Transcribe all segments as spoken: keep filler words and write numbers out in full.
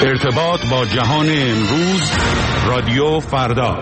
ارتباط با جهان امروز، رادیو فردا.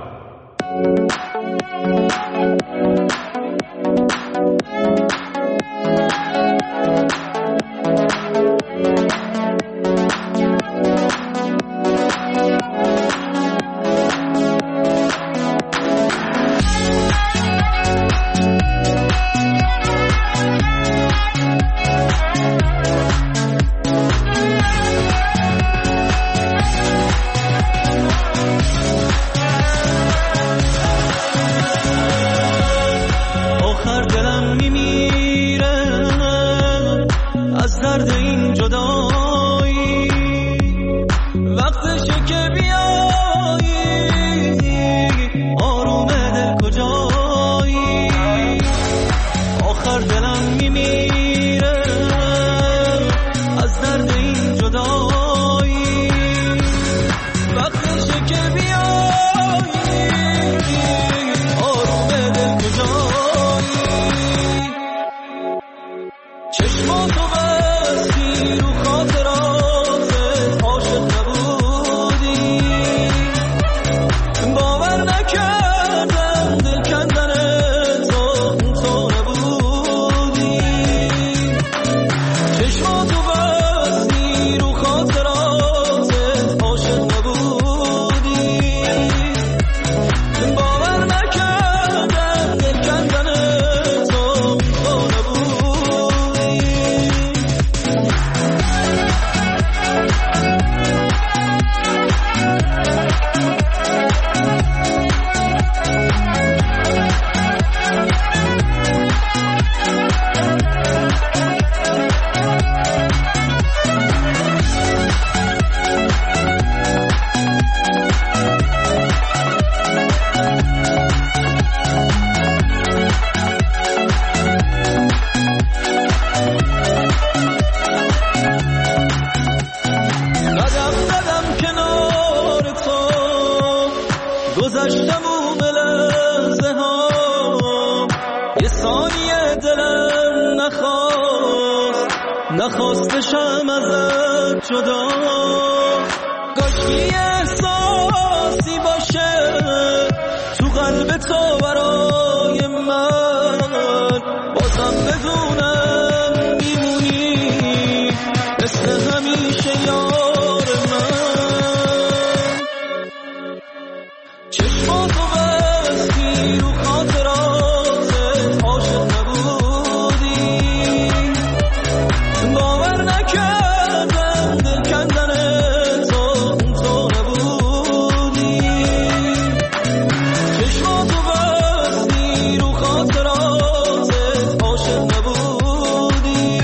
نخواستشم ازت جدا، کاشکی احساسی باشه تو قلب تو برای من، بازم بدونم میمونی مثل همیشه یار من. چشماتو بستی رو خاطراتت عاشق نبودی، باور نکردم دل کندن تو تو نبودی. چشماتو بستی رو خاطراتت عاشق نبودی،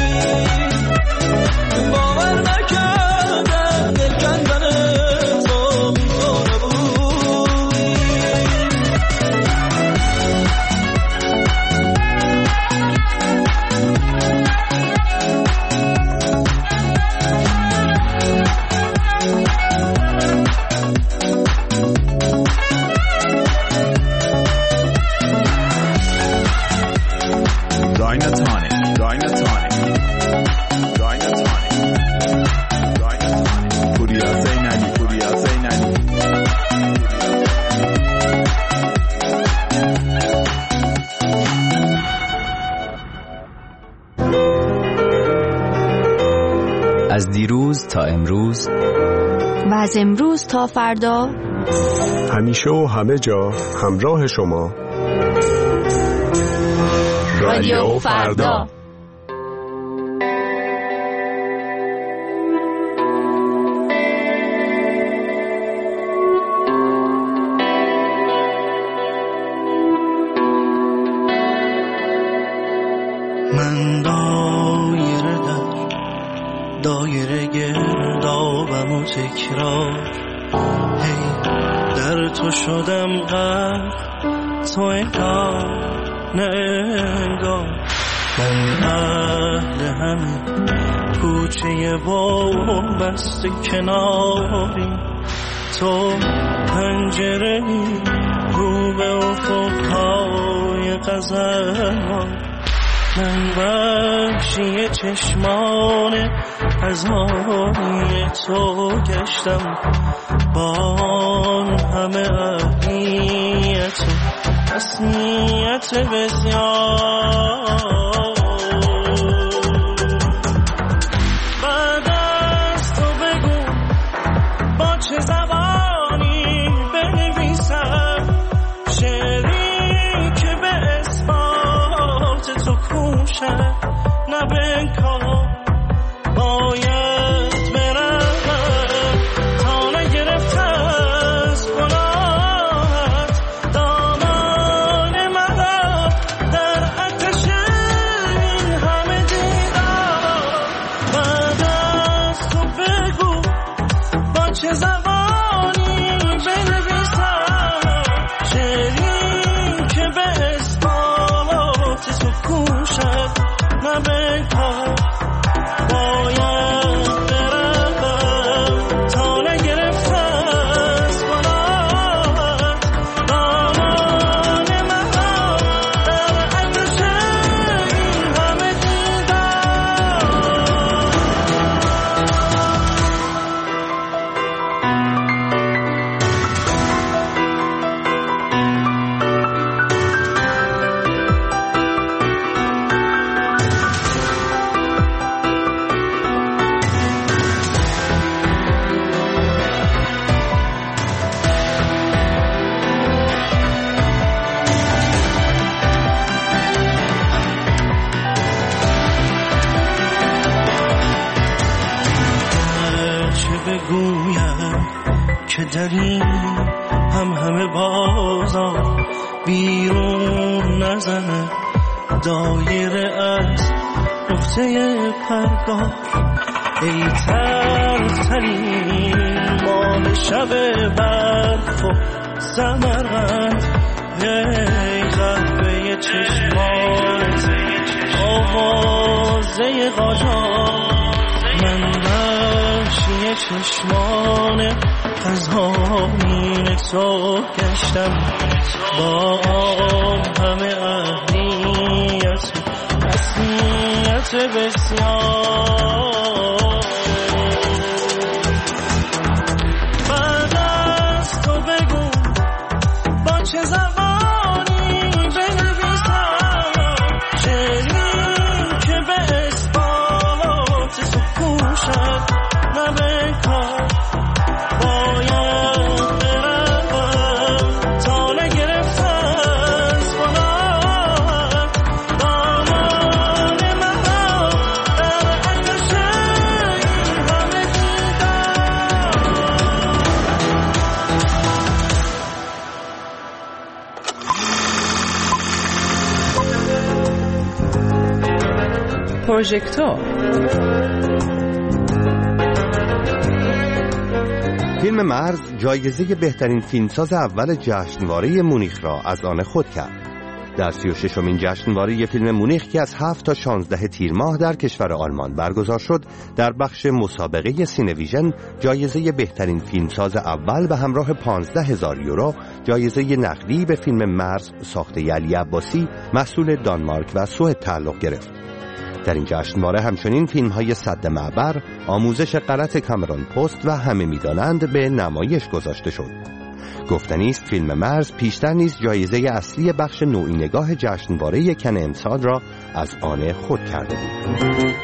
باور نکردم دل کندن تو تو نبودی. Dynatonic, Dynatonic, Dynatonic, Dynatonic. Puriya Zainali, Puriya Zainali. از دیروز تا امروز و از امروز تا فردا، همیشه و همه جا همراه شما، رادیو فردا. من دایره در دایره گردابم و تکرار، هی در تو شدم غرق، تو انگار نه انگار. من اهل همین کوچه با بسته کناری، تو پنجره‌ای رو به افقهای غزل‌ها. من وحشی چشمان از آنی تو گشتم با آن همه اهمیت و حسنیت بسیار. بعد از تو بگو با چه زبانی بنویسم شعری که به اثبات تو کوشد نه بنکار. باید برم تا نگرفته از گناهت دامان مرا در آتش این همه دیدار. بعد از تو بگو با چه زبانی بنویسم شعری که به اثبات تو کوشد نه بنکار. باید برم تا نگرفته از گناهت دامان مرا در آتش این همه دیدار. چه بگویم که در این هم همه بازار بیرون نزنه دایره از نقطه پرگار. ای ترترین مال شب برف و سمرقند، ای قهوه چشمات آوازه قاجار. من وحشی چشمان از آمین تو گشتم با آن همه اهمیت و حسنیت بسیار. بعد از تو بگو با چه زبانی بنویسم شعری که به اثبات تو کوشد نه بنکار. باید برم تا نگرفته از گناهت دامان مرا در آتش این همه دیدار. پروژکتور فیلم مرز جایزه بهترین فیلمساز اول جشنواره مونیخ را از آن خود کرد. در سی و ششمین جشنواره فیلم مونیخ که از هفت تا شانزده تیر ماه در کشور آلمان برگزار شد، در بخش مسابقه سینویژن جایزه بهترین فیلمساز اول به همراه پانزده هزار یورو جایزه نقدی به فیلم مرز ساخته علی عباسی محصول دانمارک و سوئد تعلق گرفت. در این جشنواره همچنین فیلم‌های سد معبر، آموزش غلط کامرون پست و همه می‌دانند به نمایش گذاشته شد. گفتنی است فیلم مرز پیشتر نیز جایزه اصلی بخش نوعی نگاه جشنواره کن امسال را از آن خود کرده بود.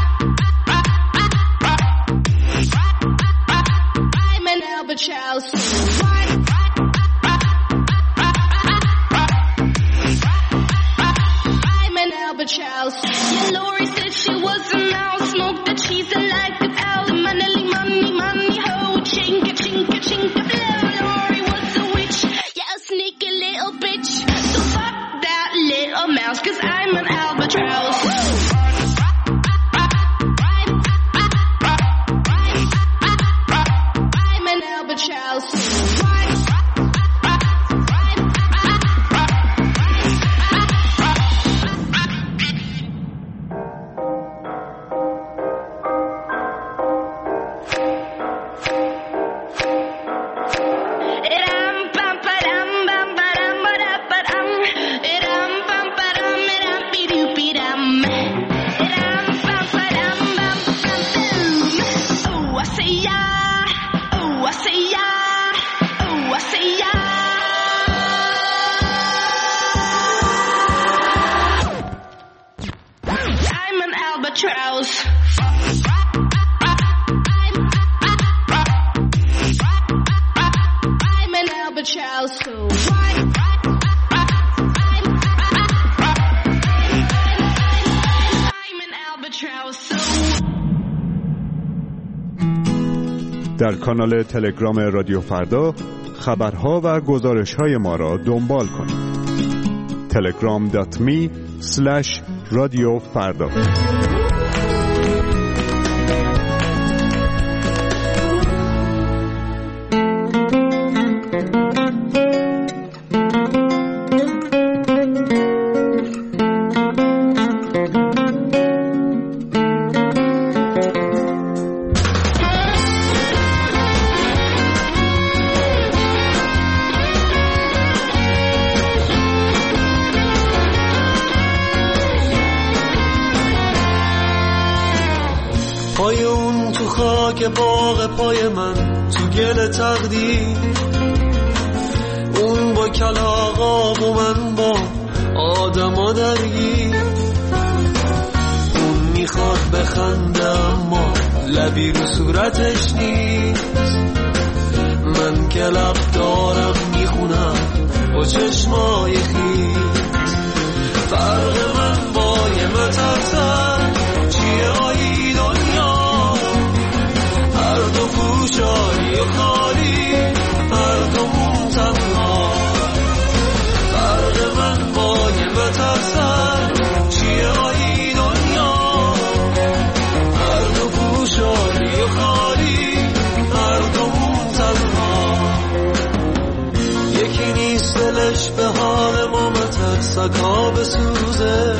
Charles. mouse, 'cause I'm an albatross. I'm an albatross. در کانال تلگرام رادیو فردا خبرها و گزارش‌های ما را دنبال کنید. تلگرام دات می اسلش رادیو فردا. پای اون تو خاک باغ پای من تو گل تقدیر، اون با کلاغا و من با آدما درگیر. اون میخواد بخنده اما لبی رو صورتش نیست، من که لب دارم میخونم با چشمای خیز. فرق من با یه مترسن چیه آیی دنیا، هر دو گوشایی و خالی، هر دومون تنها. فرق من با یه مترسن چیه آیی دنیا، هر دو گوشایی و خالی، هر دومون تنها. یکی نیست دلش به حال ما مترسکا بسوزه،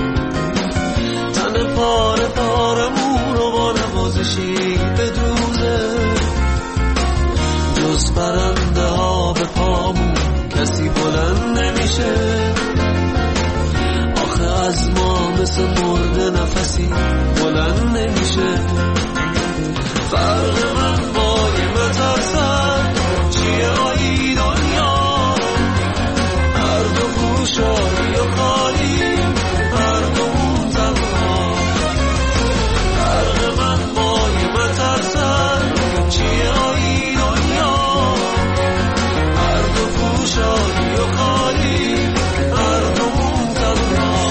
تن پاره پارمون رو با نوازشی بدوزه. جز پرنده ها به پامون کسی بلند نمیشه، آخه از ما مثل مرده نفسی بلند نمیشه. فرق من با یه مترسن چیه آیی دنیا، هر دو گوشایی و خالی، هر دومون تنها. فرق من با یه مترسن چیه آیی دنیا، هر دو گوشایی و خالی، هر دومون تنها.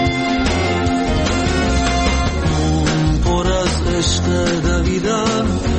عشق دویدن